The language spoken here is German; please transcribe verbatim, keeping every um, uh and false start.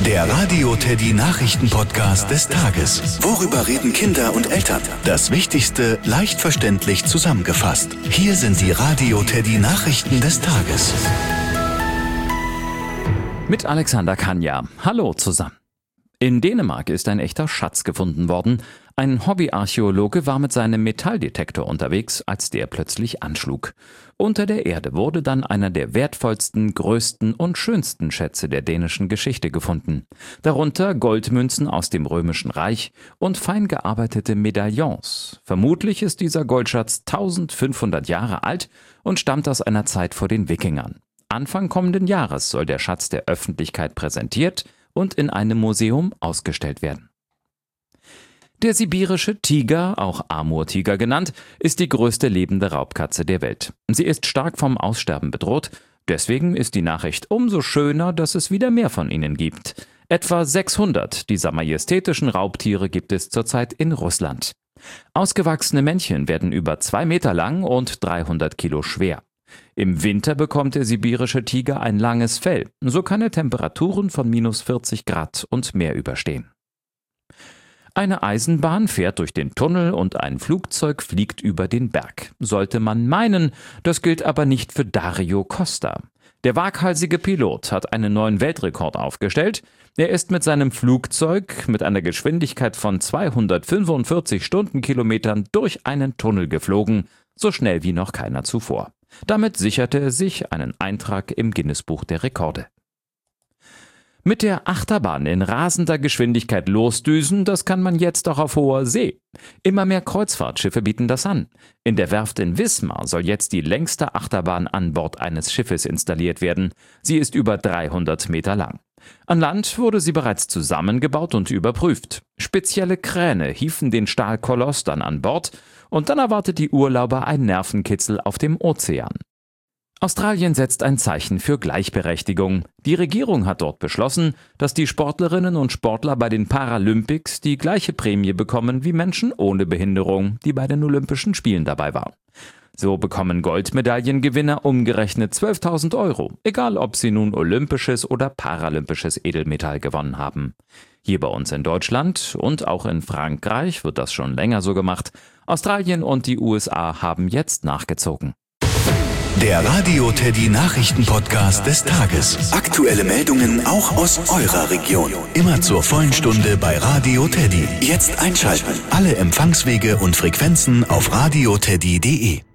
Der Radio Teddy Nachrichten-Podcast des Tages. Worüber reden Kinder und Eltern? Das Wichtigste leicht verständlich zusammengefasst. Hier sind die Radio Teddy Nachrichten des Tages. Mit Alexander Kanja. Hallo zusammen. In Dänemark ist ein echter Schatz gefunden worden. Ein Hobbyarchäologe war mit seinem Metalldetektor unterwegs, als der plötzlich anschlug. Unter der Erde wurde dann einer der wertvollsten, größten und schönsten Schätze der dänischen Geschichte gefunden. Darunter Goldmünzen aus dem Römischen Reich und fein gearbeitete Medaillons. Vermutlich ist dieser Goldschatz eintausendfünfhundert Jahre alt und stammt aus einer Zeit vor den Wikingern. Anfang kommenden Jahres soll der Schatz der Öffentlichkeit präsentiert und in einem Museum ausgestellt werden. Der sibirische Tiger, auch Amurtiger genannt, ist die größte lebende Raubkatze der Welt. Sie ist stark vom Aussterben bedroht, deswegen ist die Nachricht umso schöner, dass es wieder mehr von ihnen gibt. Etwa sechshundert dieser majestätischen Raubtiere gibt es zurzeit in Russland. Ausgewachsene Männchen werden über zwei Meter lang und dreihundert Kilo schwer. Im Winter bekommt der sibirische Tiger ein langes Fell, so kann er Temperaturen von minus vierzig Grad und mehr überstehen. Eine Eisenbahn fährt durch den Tunnel und ein Flugzeug fliegt über den Berg. Sollte man meinen, das gilt aber nicht für Dario Costa. Der waghalsige Pilot hat einen neuen Weltrekord aufgestellt. Er ist mit seinem Flugzeug mit einer Geschwindigkeit von zweihundertfünfundvierzig Stundenkilometern durch einen Tunnel geflogen, so schnell wie noch keiner zuvor. Damit sicherte er sich einen Eintrag im Guinness-Buch der Rekorde. Mit der Achterbahn in rasender Geschwindigkeit losdüsen, das kann man jetzt auch auf hoher See. Immer mehr Kreuzfahrtschiffe bieten das an. In der Werft in Wismar soll jetzt die längste Achterbahn an Bord eines Schiffes installiert werden. Sie ist über dreihundert Meter lang. An Land wurde sie bereits zusammengebaut und überprüft. Spezielle Kräne hieven den Stahlkoloss dann an Bord und dann erwartet die Urlauber ein Nervenkitzel auf dem Ozean. Australien setzt ein Zeichen für Gleichberechtigung. Die Regierung hat dort beschlossen, dass die Sportlerinnen und Sportler bei den Paralympics die gleiche Prämie bekommen wie Menschen ohne Behinderung, die bei den Olympischen Spielen dabei waren. So bekommen Goldmedaillengewinner umgerechnet zwölftausend Euro, egal ob sie nun olympisches oder paralympisches Edelmetall gewonnen haben. Hier bei uns in Deutschland und auch in Frankreich wird das schon länger so gemacht. Australien und die U S A haben jetzt nachgezogen. Der Radio Teddy Nachrichten-Podcast des Tages. Aktuelle Meldungen auch aus eurer Region. Immer zur vollen Stunde bei Radio Teddy. Jetzt einschalten. Alle Empfangswege und Frequenzen auf radioteddy punkt de.